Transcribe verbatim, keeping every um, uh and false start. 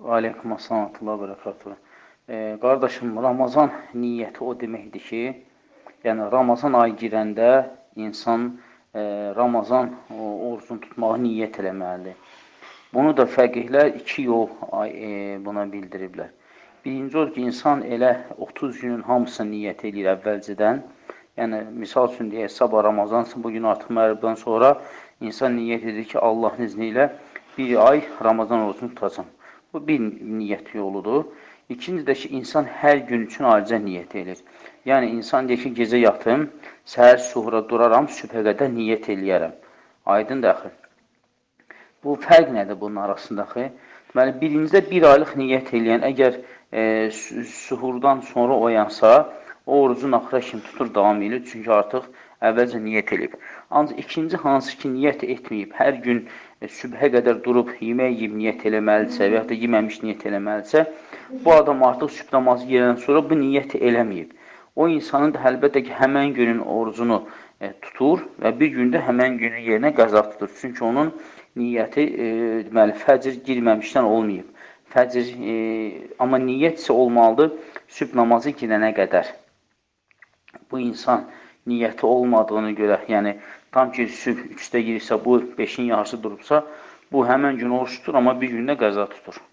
Aleyküm assalam və bərəkatuhu. E, qardaşım, Ramazan niyyəti o deməkdir ki, yəni Ramazan ayı girəndə insan e, Ramazan orucunu tutmağı niyyət eləməlidir. Bunu da fəqihlər iki yol e, buna bildiriblər. Birinci odur ki, insan elə otuz günün hamısını niyyət edir əvvəlcədən. Yəni, misal üçün deyək, sabah Ramazansın, bugün artıq məğribdən sonra insan niyyət edir ki, Allahın izni ilə bir ay Ramazan orucunu tutacam. Bu bir niyyət yoludur. İkinci də ki, insan hər gün üçün ayrıca niyyət edir. Yəni, insan deyir ki, gecə yatım, səhər suhura duraram, sübhə qədər niyyət eləyərəm. Aydın daxil. Bu fərq nədir bunun arasındakı? Deməli, birincidə bir aylıq niyyət eləyən, əgər e, suhurdan sonra oyansa, o orucun axıra kimi tutur, davam edir. Çünki artıq əvvəlcə niyyət eləyib. Ancaq ikinci hansı ki, niyyət etməyib, hər gün e, sübhə qədər durub, yemək yiyib niyyət eləməlidirsə və ya da yeməmiş niyyət eləməlidirsə, bu adam artıq sübh namazı yerdən sonra bu niyyəti eləməyib. O insanın da əlbəttə ki, həmən günün orucunu e, tutur və bir gündə həmən günün yerinə qəza tutur. Çünki onun niyyəti e, deməli, fəcr girməmişdən olmayıb. Fəcr, e, amma niyyət isə olmalıdır sübh namazı girənə qədər. Bu insan niyyəti olmadığını görə, yəni tam ki, sübh üçdə girirsə, bu beşin yarısı durubsa, bu həmən gün oruç tutur, amma bir gündə qəza tutur.